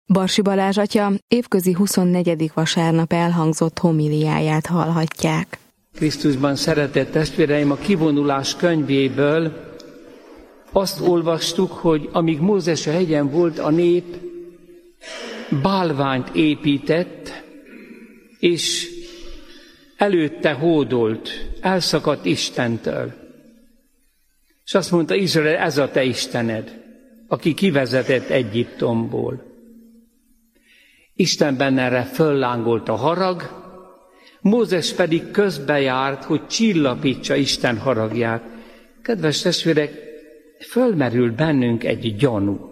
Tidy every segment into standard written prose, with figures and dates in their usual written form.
Barsi Balázs atya évközi 24. vasárnap elhangzott homiliáját hallhatják. Krisztusban szeretett testvéreim, a Kivonulás könyvéből azt olvastuk, hogy amíg Mózes a hegyen volt, a nép bálványt épített, és előtte hódolt, elszakadt Istentől. És azt mondta Izrael, ez a te Istened, aki kivezetett Egyiptomból. Istenben erre föllángolt a harag, Mózes pedig közbejárt, hogy csillapítsa Isten haragját. Kedves testvérek, fölmerül bennünk egy gyanú.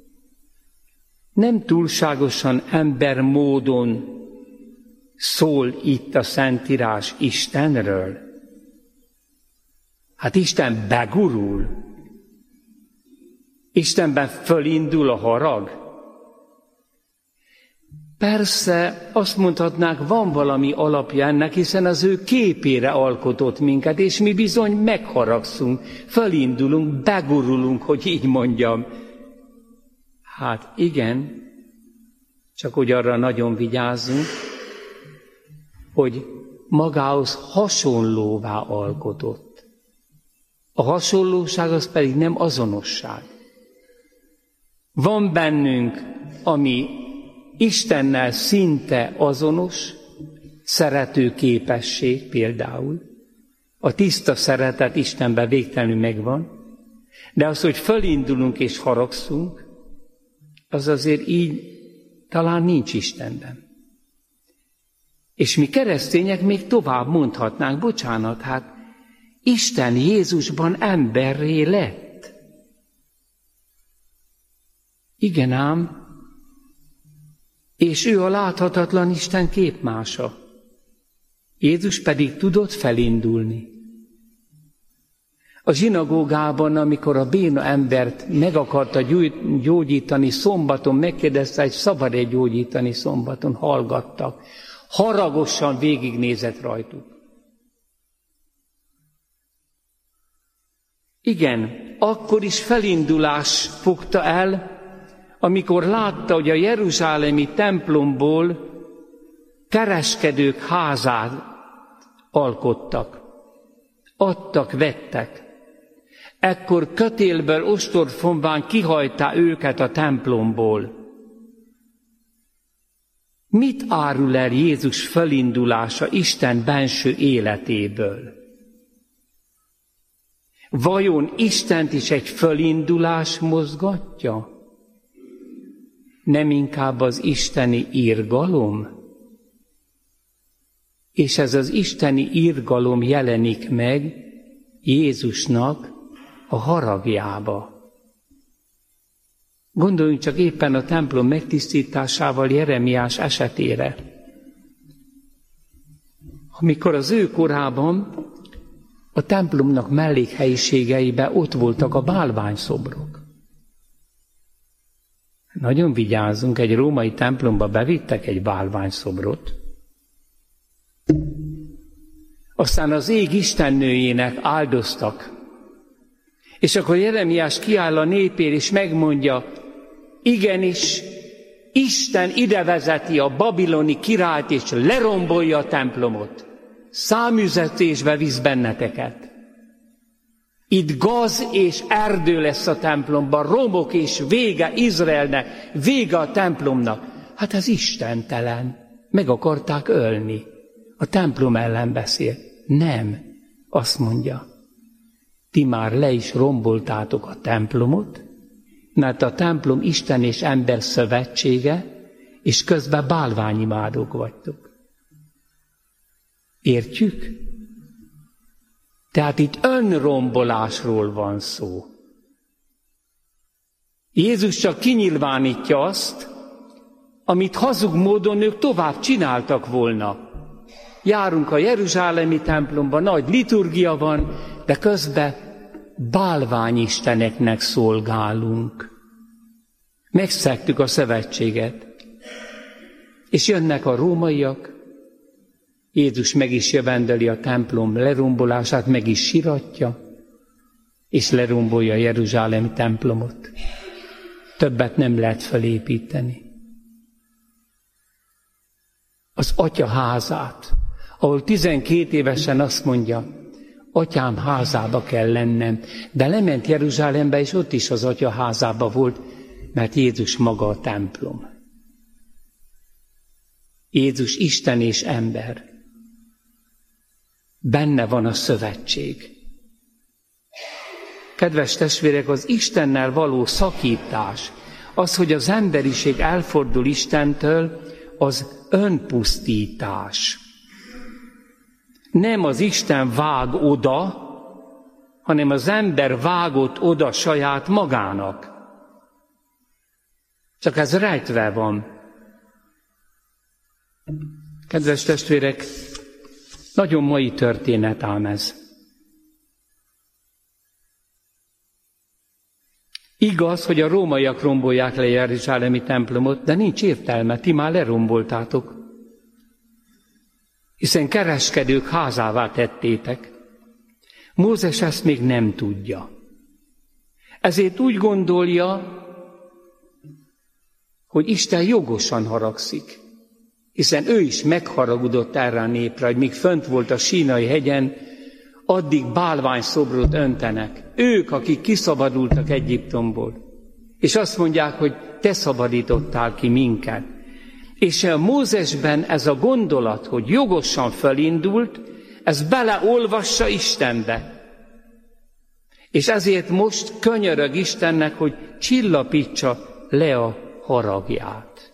Nem túlságosan embermódon szól itt a Szentírás Istenről? Hát Isten begurul. Istenben fölindul a harag. Persze, azt mondhatnánk, van valami alapja ennek, hiszen az ő képére alkotott minket, és mi bizony megharagszunk, fölindulunk, begurulunk, hogy így mondjam. Hát igen, csak hogy arra nagyon vigyázzunk, hogy magához hasonlóvá alkotott. A hasonlóság az pedig nem azonosság. Van bennünk, ami Istennel szinte azonos, szerető képesség például. A tiszta szeretet Istenben végtelenül megvan, de az, hogy fölindulunk és haragszunk, az azért így talán nincs Istenben. És mi keresztények még tovább mondhatnánk, bocsánat, hát Isten Jézusban emberré lett. Igen ám, és ő a láthatatlan Isten képmása. Jézus pedig tudott felindulni. A zsinagógában, amikor a béna embert meg akarta gyógyítani szombaton, megkérdezte, hogy szabad-e gyógyítani szombaton, hallgattak. Haragosan végignézett rajtuk. Igen, akkor is felindulás fogta el, amikor látta, hogy a jeruzsálemi templomból kereskedők házát alkottak. Adtak, vettek. Ekkor kötélből ostorfonván kihajtá őket a templomból. Mit árul el Jézus felindulása Isten benső életéből? Vajon Istent is egy fölindulás mozgatja? Nem inkább az isteni irgalom? És ez az isteni irgalom jelenik meg Jézusnak a haragjába. Gondoljunk csak éppen a templom megtisztításával Jeremiás esetére. Amikor az ő korában a templomnak mellékhelyiségeiben ott voltak a bálványszobrok. Nagyon vigyázzunk, egy római templomba bevittek egy bálványszobrot. Aztán az ég istennőjének áldoztak. És akkor Jeremiás kiáll a népért, és megmondja, igenis, Isten ide vezeti a babiloni királyt, és lerombolja a templomot. Száműzetésbe visz benneteket. Itt gaz és erdő lesz a templomban, romok és vége Izraelnek, vége a templomnak. Hát ez istentelen. Meg akarták ölni. A templom ellen beszél. Nem, azt mondja. Ti már le is romboltátok a templomot, mert a templom Isten és ember szövetsége, és közben bálványimádók vagytok. Értjük? Tehát itt önrombolásról van szó. Jézus csak kinyilvánítja azt, amit hazug módon ők tovább csináltak volna. Járunk a jeruzsálemi templomba, nagy liturgia van, de közben bálványisteneknek szolgálunk. Megszegtük a szövetséget. És jönnek a rómaiak, Jézus meg is jövendeli a templom lerombolását, meg is siratja, és lerombolja a jeruzsálemi templomot. Többet nem lehet felépíteni. az Atya házát, ahol 12 évesen azt mondja, Atyám házába kell lennem, de lement Jeruzsálembe, és ott is az Atya házába volt, mert Jézus maga a templom. Jézus Isten és ember. Benne van a szövetség. Kedves testvérek, az Istennel való szakítás, az, hogy az emberiség elfordul Istentől, az önpusztítás. Nem az Isten vág oda, hanem az ember vágott oda saját magának. Csak ez rejtve van. Kedves testvérek, nagyon mai történet ám ez. Igaz, hogy a rómaiak rombolják le jeruzsálemi templomot, de nincs értelme, ti már leromboltátok. Hiszen kereskedők házává tettétek. Mózes ezt még nem tudja. Ezért úgy gondolja, hogy Isten jogosan haragszik. Hiszen ő is megharagudott erre a népre, hogy míg fönt volt a Sínai hegyen, addig bálványszobrot öntenek. Ők, akik kiszabadultak Egyiptomból. És azt mondják, hogy te szabadítottál ki minket. És a Mózesben ez a gondolat, hogy jogosan felindult, ez beleolvassa Istenbe. És ezért most könyörög Istennek, hogy csillapítsa le a haragját.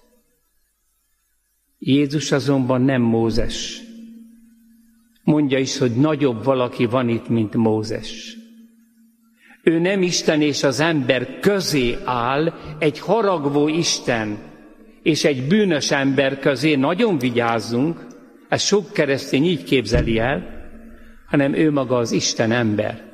Jézus azonban nem Mózes. Mondja is, hogy nagyobb valaki van itt, mint Mózes. Ő nem Isten és az ember közé áll, egy haragvó Isten és egy bűnös ember közé, nagyon vigyázzunk, ezt sok keresztény így képzeli el, hanem ő maga az Isten ember.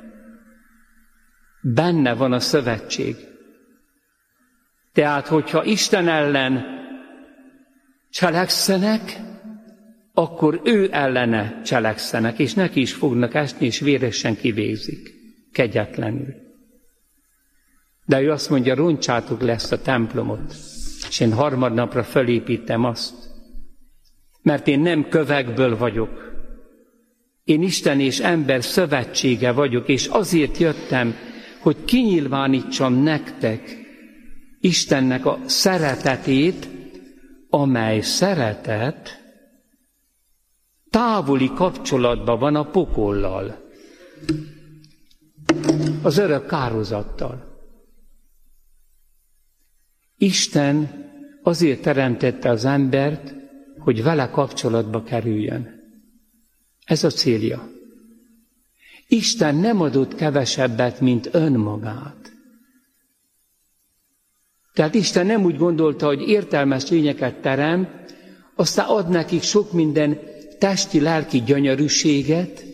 Benne van a szövetség. Tehát, hogyha Isten ellen cselekszenek, akkor ő ellene cselekszenek, és neki is fognak esni, és véresen kivégzik, kegyetlenül. De ő azt mondja, roncsátok le ezt a templomot, és én harmadnapra felépítem azt, mert én nem kövekből vagyok. Én Isten és ember szövetsége vagyok, és azért jöttem, hogy kinyilvánítsam nektek Istennek a szeretetét, amely szeretet távoli kapcsolatban van a pokollal, az örök kárhozattal. Isten azért teremtette az embert, hogy vele kapcsolatba kerüljön. Ez a célja. Isten nem adott kevesebbet, mint önmagát. Tehát Isten nem úgy gondolta, hogy értelmes lényeket teremt, aztán ad nekik sok minden testi, lelki gyönyörűséget,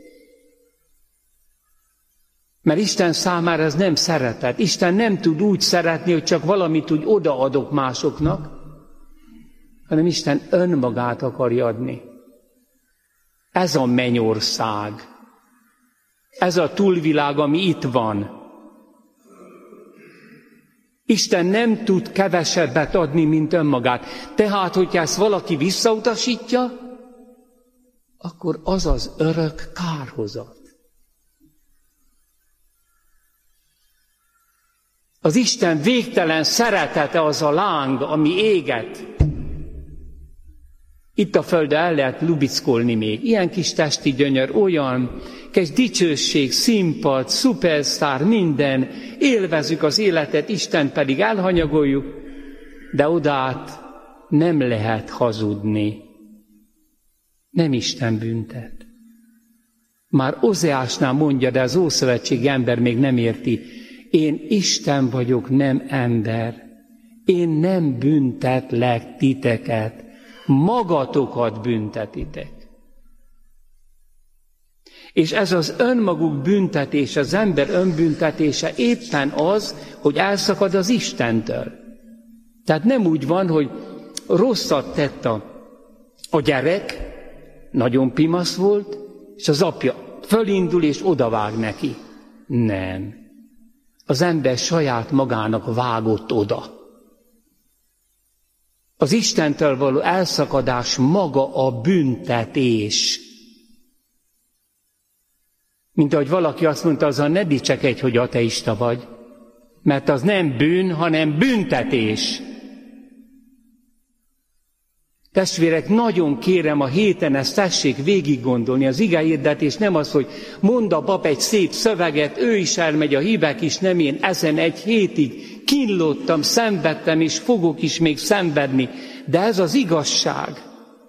mert Isten számára ez nem szeretet. Isten nem tud úgy szeretni, hogy csak valamit úgy odaadok másoknak, hanem Isten önmagát akarja adni. Ez a mennyország. Ez a túlvilág, ami itt van. Isten nem tud kevesebbet adni, mint önmagát. Tehát, hogyha ezt valaki visszautasítja, akkor az az örök kárhozat. Az Isten végtelen szeretete az a láng, ami éget. Itt a földön el lehet lubickolni még. Ilyen kis testi gyönyör, olyan kis dicsőség, színpad, szupersztár, minden. Élvezzük az életet, Isten pedig elhanyagoljuk, de odát nem lehet hazudni. Nem Isten büntet. Már Ozeásnál mondja, de az ószövetségi ember még nem érti. Én Isten vagyok, nem ember. Én nem büntetlek titeket. Magatokat büntetitek. És ez az önmaguk büntetése, az ember önbüntetése éppen az, hogy elszakad az Istentől. Tehát nem úgy van, hogy rosszat tett a gyerek, nagyon pimasz volt, és az apja fölindul és odavág neki. Nem. Az ember saját magának vágott oda. Az Istentől való elszakadás maga a büntetés. Mint ahogy valaki azt mondta, azzal ne dicsekedj, hogy ateista vagy, mert az nem bűn, hanem büntetés. Testvérek, nagyon kérem, a héten ezt tessék végig gondolni. Az igehirdetés nem az, hogy mond a pap egy szép szöveget, ő is elmegy, a hívek is, nem én ezen egy hétig kínlódtam, szenvedtem, és fogok is még szenvedni. De ez az igazság.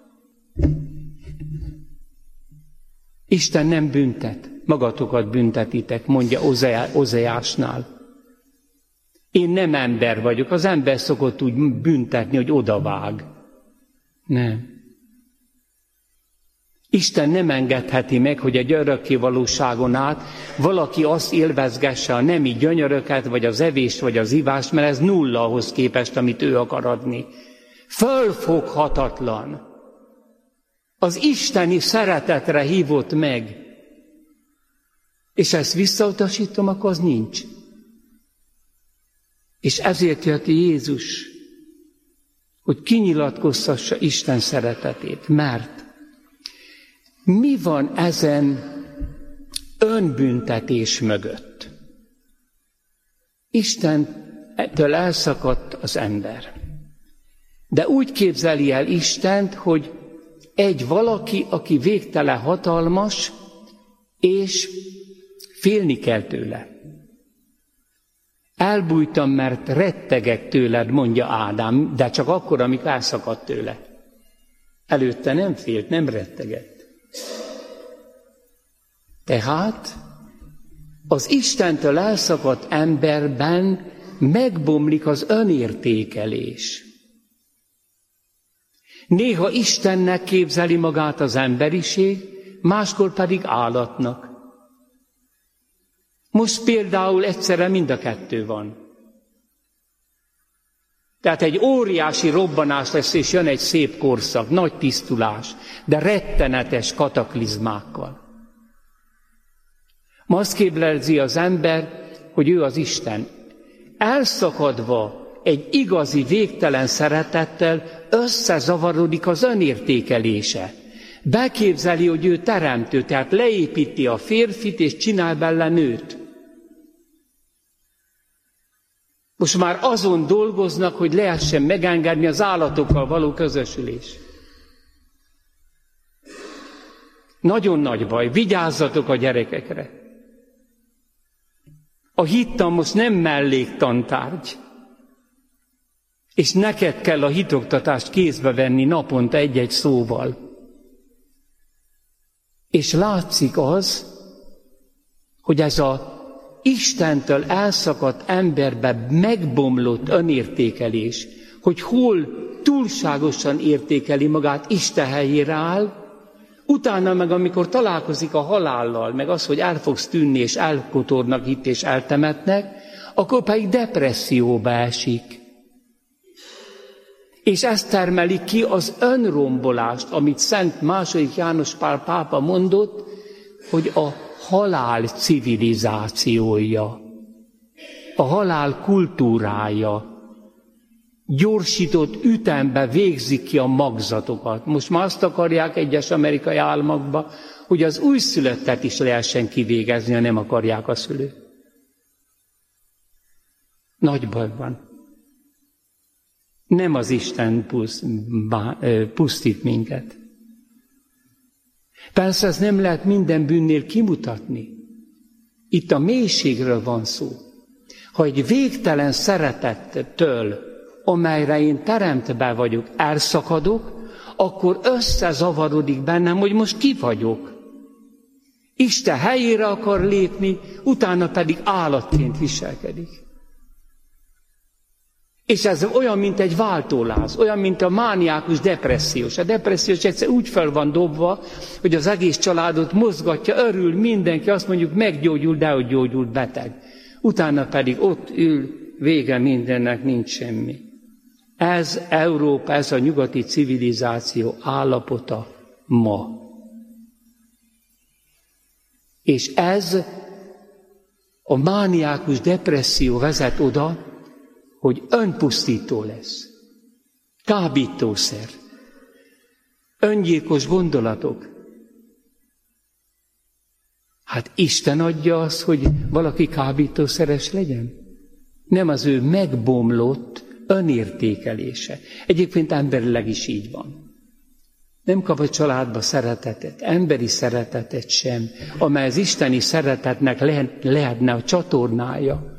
Isten nem büntet, magatokat büntetitek, mondja Ozeásnál. Én nem ember vagyok, az ember szokott úgy büntetni, hogy odavág. Nem. Isten nem engedheti meg, hogy egy örökkévalóságon át valaki azt élvezgesse a nemi gyönyöröket, vagy az evést, vagy az ivást, mert ez nulla ahhoz képest, amit ő akar adni. Fölfoghatatlan. Az isteni szeretetre hívott meg. És ezt visszautasítom, akkor az nincs. És ezért jött Jézus, hogy kinyilatkoztassa Isten szeretetét. Mert mi van ezen önbüntetés mögött? Istentől elszakadt az ember. De úgy képzeli el Istent, hogy egy valaki, aki végtelen hatalmas, és félni kell tőle. Elbújtam, mert rettegek tőled, mondja Ádám, de csak akkor, amikor elszakadt tőle. Előtte nem félt, nem rettegett. Tehát az Istentől elszakadt emberben megbomlik az önértékelés. Néha Istennek képzeli magát az emberiség, máskor pedig állatnak. Most például egyszerre mind a kettő van. Tehát egy óriási robbanás lesz, és jön egy szép korszak, nagy tisztulás, de rettenetes kataklizmákkal. Ma azt képzelzi az ember, hogy ő az Isten. Elszakadva egy igazi, végtelen szeretettel összezavarodik az önértékelése. Beképzeli, hogy ő teremtő, tehát leépíti a férfit, és csinál belőle nőt. Most már azon dolgoznak, hogy lehessen megengedni az állatokkal való közösülés. Nagyon nagy baj, vigyázzatok a gyerekekre. A hittan most nem melléktantárgy, és neked kell a hitoktatást kézbe venni naponta egy-egy szóval. És látszik az, hogy ez a Istentől elszakadt emberbe megbomlott önértékelés, hogy hol túlságosan értékeli magát, Isten helyére áll, utána meg amikor találkozik a halállal, meg az, hogy el fogsz tűnni, és elkotornak itt, és eltemetnek, akkor pedig depresszióba esik. És ezt termeli ki az önrombolást, amit Szent II. János Pál pápa mondott, hogy a halál civilizációja, a halál kultúrája gyorsított ütembe végzik ki a magzatokat. Most már azt akarják egyes amerikai államokba, hogy az újszülöttet is lehessen kivégezni, ha nem akarják a szülőt. Nagy baj van. Nem az Isten pusztít minket. Persze ez nem lehet minden bűnnél kimutatni. Itt a mélységről van szó. Ha egy végtelen szeretettől, amelyre én teremtve vagyok, elszakadok, akkor összezavarodik bennem, hogy most ki vagyok. Isten helyére akar lépni, utána pedig állatként viselkedik. És ez olyan, mint egy váltóláz, olyan, mint a mániákus depressziós. A depressziós egyszer úgy fel van dobva, hogy az egész családot mozgatja, örül mindenki, azt mondjuk meggyógyul, de hogy gyógyult beteg. Utána pedig ott ül, vége mindennek, nincs semmi. Ez Európa, ez a nyugati civilizáció állapota ma. És ez a mániákus depresszió vezet oda, hogy önpusztító lesz. kábítószer, öngyilkos gondolatok. Hát Isten adja azt, hogy valaki kábítószeres legyen? Nem az ő megbomlott önértékelése. Egyébként emberileg is így van. Nem kap a családba szeretetet, emberi szeretetet sem, amely az isteni szeretetnek lehetne a csatornája.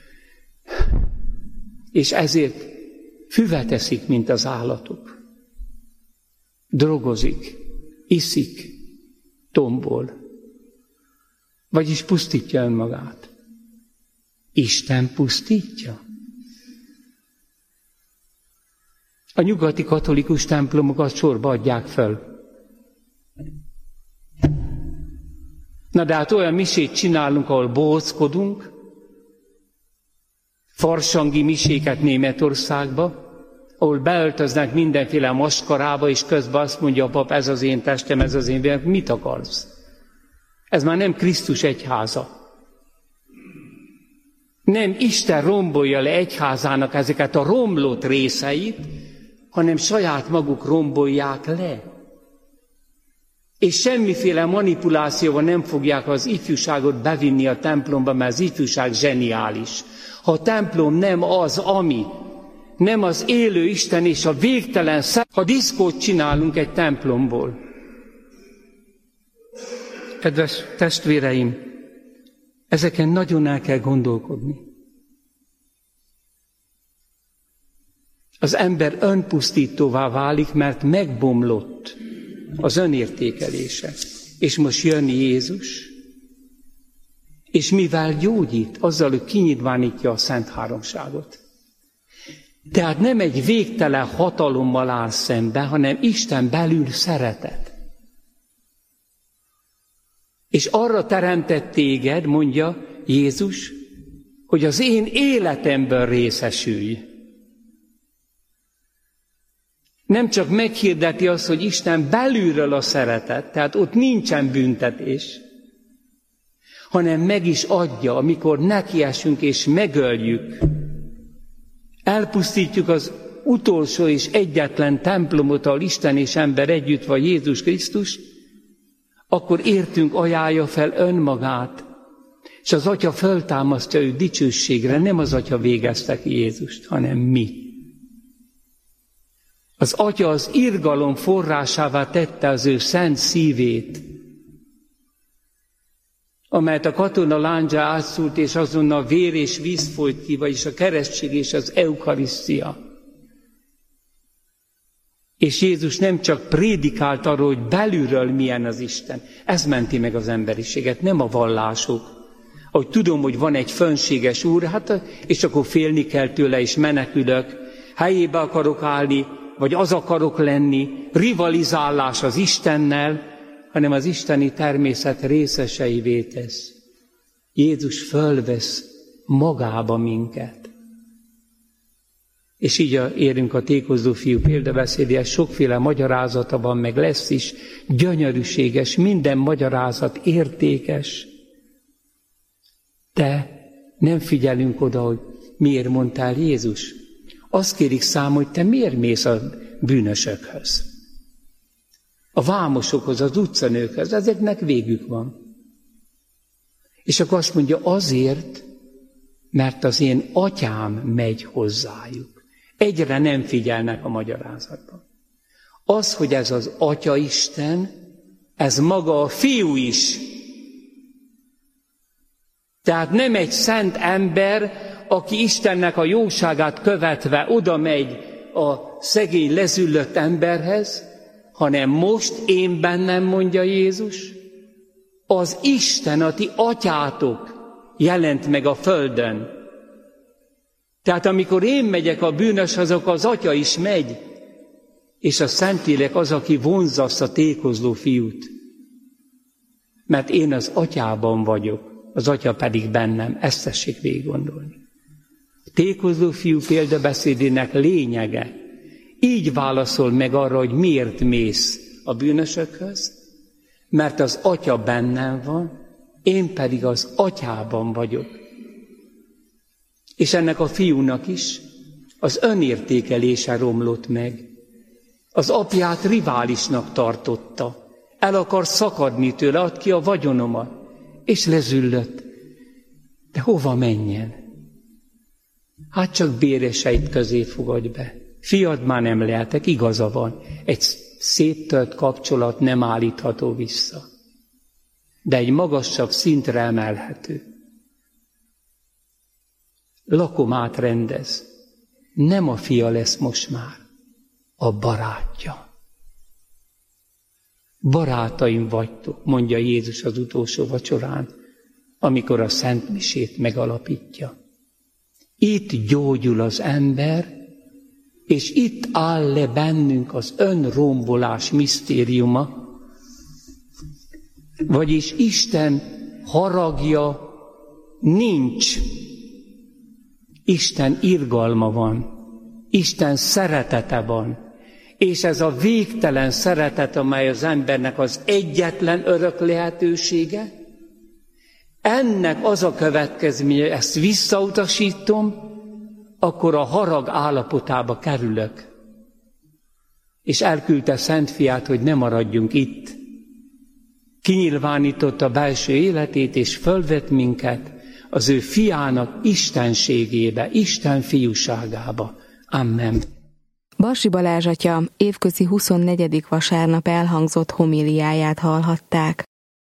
És ezért füvet eszik, mint az állatok. Drogozik, iszik, tombol, vagyis pusztítja önmagát. Isten pusztítja? A nyugati katolikus templomokat sorba adják föl. Na de hát olyan misét csinálunk, ahol bohóckodunk, farsangi miséket Németországba, ahol beöltöznek mindenféle maskarába, és közben azt mondja a pap, ez az én testem, ez az én vérem, mit akarsz? Ez már nem Krisztus egyháza. Nem Isten rombolja le egyházának ezeket a romlott részeit, hanem saját maguk rombolják le. És semmiféle manipulációval nem fogják az ifjúságot bevinni a templomba, mert az ifjúság zseniális. Ha a templom nem az, ami, nem az élő Isten és a végtelen ha diszkót csinálunk egy templomból. Kedves testvéreim, ezeken nagyon el kell gondolkodni. Az ember önpusztítóvá válik, mert megbomlott az önértékelése. És most jön Jézus, és mivel gyógyít, azzal, hogy kinyitvánítja a Szent Háromságot. Tehát nem egy végtelen hatalommal áll szembe, hanem Isten belül szeretet. És arra teremtett téged, mondja Jézus, hogy az én életemből részesülj. Nem csak meghirdeti azt, hogy Isten belülről a szeretet, tehát ott nincsen büntetés, hanem meg is adja, amikor nekiesünk és megöljük. Elpusztítjuk az utolsó és egyetlen templomot, ahol Isten és ember együtt van, Jézus Krisztus, akkor értünk ajánlja fel önmagát, és az Atya föltámasztja őt dicsőségre, nem az Atya végezte ki Jézust, hanem mi. Az Atya az irgalom forrásává tette az ő szent szívét, amelyet a katona láncsa átszúrt, és azonnal vér és víz folyt ki, vagyis a keresztség és az eukarisztia. És Jézus nem csak prédikált arról, hogy belülről milyen az Isten. Ez menti meg az emberiséget, nem a vallások. Ahogy tudom, hogy van egy fönséges úr, hát és akkor félni kell tőle, és menekülök, helyébe akarok állni, vagy az akarok lenni, rivalizálás az Istennel, hanem az isteni természet részeseivé tesz. Jézus fölvesz magába minket. És így érünk a tékozló fiú példabeszédéhez, sokféle magyarázata van, meg lesz is, gyönyörűséges, minden magyarázat értékes. De nem figyelünk oda, hogy miért mondtál Jézus. Azt kérik számon, hogy te miért mész a bűnösökhöz? A vámosokhoz, az utcanőkhöz, ezeknek végük van. És akkor azt mondja, azért, mert az én atyám megy hozzájuk. Egyre nem figyelnek a magyarázatban. Az, hogy ez az Atya Isten, ez maga a Fiú is. Tehát nem egy szent ember, aki Istennek a jóságát követve oda megy a szegény lezüllött emberhez, hanem most én bennem, mondja Jézus, az Isten, a ti atyátok jelent meg a földön. Tehát amikor én megyek a bűnöshöz, akkor az Atya is megy, és a Szentlélek az, aki vonzza azt a tékozló fiút. Mert én az Atyában vagyok, az Atya pedig bennem, ezt tessék végig gondolni. A tékozló fiú példabeszédének lényege, így válaszol meg arra, hogy miért mész a bűnösökhöz, mert az Atya bennem van, én pedig az Atyában vagyok. És ennek a fiúnak is Az önértékelése romlott meg. Az apját riválisnak tartotta. El akar szakadni tőle, add ki a vagyonomat. És lezüllött. De hova menjen? Hát csak béreseit közé fogadj be. Fiad már nem lehetek, igaza van. Egy széttölt kapcsolat nem állítható vissza. De egy magasabb szintre emelhető. Lakomát rendez. Nem a fia lesz most már, a barátja. Barátaim vagytok, mondja Jézus az utolsó vacsorán, amikor a szentmisét megalapítja. Itt gyógyul az ember, és itt áll le bennünk az önrombolás misztériuma, vagyis Isten haragja nincs. Isten irgalma van, Isten szeretete van, és ez a végtelen szeretet, amely az embernek az egyetlen örök lehetősége, ennek az a következménye, ezt visszautasítom, akkor a harag állapotába kerülök. És elküldte Szent Fiát, hogy ne maradjunk itt. Kinyilvánította belső életét, és fölvett minket az ő fiának istenségébe, Isten fiúságába. Amen. Barsi Balázs atya évközi 24. vasárnap elhangzott homiliáját hallhatták.